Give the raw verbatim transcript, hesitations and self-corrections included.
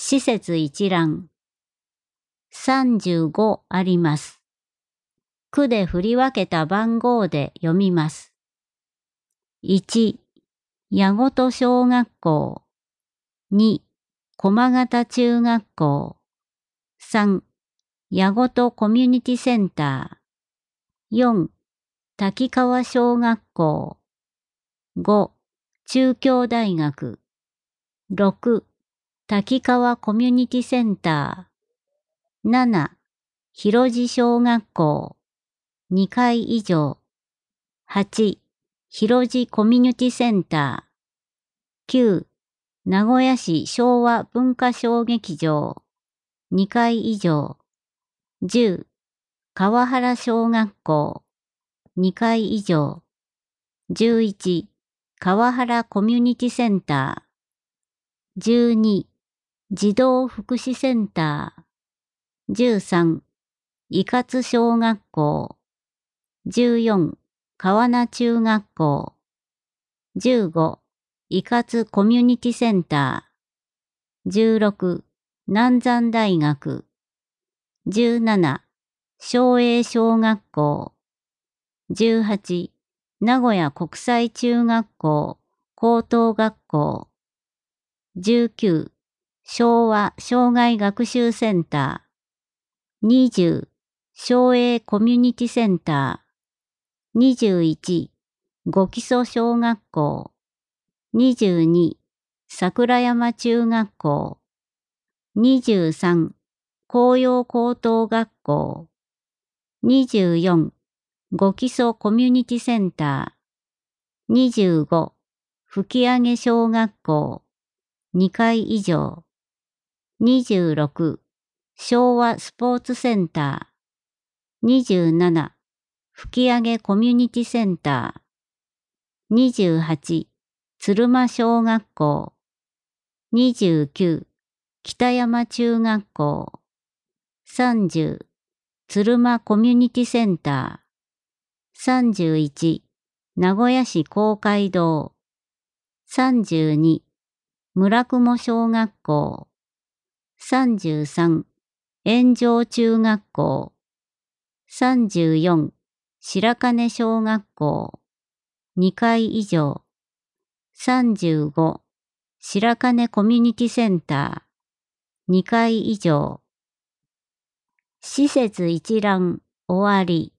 施設一覧。さんじゅうごあります。区で振り分けた番号で読みます。いち、矢事小学校。に、駒形中学校。さん、矢事コミュニティセンター。よん、滝川小学校。ご、中京大学。ろく、滝川コミュニティセンター。なな、広地小学校。にかい以上。はち、広地コミュニティセンター。きゅう、名古屋市昭和文化小劇場。にかい以上。じゅう、川原小学校。にかい以上。じゅういち、川原コミュニティセンター。じゅうに、児童福祉センター。じゅうさん、伊勝小学校。じゅうよん、川名中学校。じゅうご、伊勝コミュニティセンター。じゅうろく、南山大学。じゅうなな、松栄小学校。じゅうはち、名古屋国際中学校高等学校。じゅうきゅう、昭和障害学習センター。にじゅう、松栄コミュニティセンター。にじゅういち、五木曽小学校。にじゅうに、桜山中学校。にじゅうさん、紅葉高等学校。にじゅうよん、五木曽コミュニティセンター。にじゅうご、吹上小学校。にかい以上。にじゅうろく、昭和スポーツセンター。にじゅうなな、吹上コミュニティセンター。にじゅうはち、鶴間小学校。にじゅうきゅう、北山中学校。さんじゅう、鶴間コミュニティセンター。さんじゅういち、名古屋市公会堂。さんじゅうに、村雲小学校。さんじゅうさん、円城中学校。さんじゅうよん、白金小学校。にかい以上。さんじゅうご、白金コミュニティセンター。にかい以上。施設一覧終わり。